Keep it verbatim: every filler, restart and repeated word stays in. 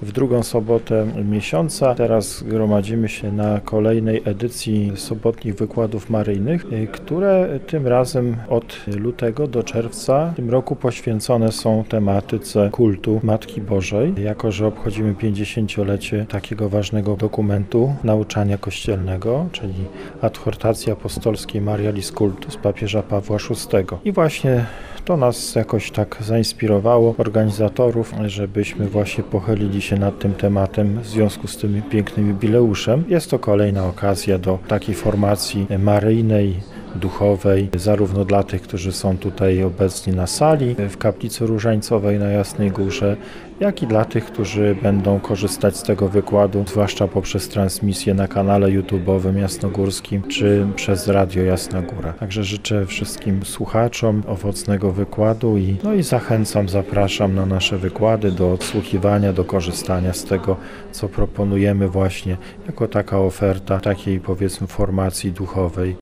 w drugą sobotę miesiąca. Teraz gromadzimy się na kolejnej edycji sobotnich wykładów maryjnych, które tym razem od lutego do czerwca w tym roku poświęcone są tematyce kultu Matki Bożej, jako że obchodzimy pięćdziesięciolecie takiego ważnego dokumentu nauczania kościelnego, czyli adhortacji apostolskiej Marialis Cultus papieża Pawła szóstego. I właśnie to nas jakoś tak zainspirowało, organizatorów, żebyśmy właśnie pochylili się nad tym tematem w związku z tym pięknym jubileuszem. Jest to kolejna okazja do takiej formacji maryjnej, duchowej, zarówno dla tych, którzy są tutaj obecni na sali, w kaplicy różańcowej na Jasnej Górze, jak i dla tych, którzy będą korzystać z tego wykładu, zwłaszcza poprzez transmisję na kanale YouTube'owym jasnogórskim, czy przez Radio Jasna Góra. Także życzę wszystkim słuchaczom owocnego wykładu i, no i zachęcam, zapraszam na nasze wykłady do odsłuchiwania, do korzystania z tego, co proponujemy właśnie jako taka oferta takiej, powiedzmy, formacji duchowej.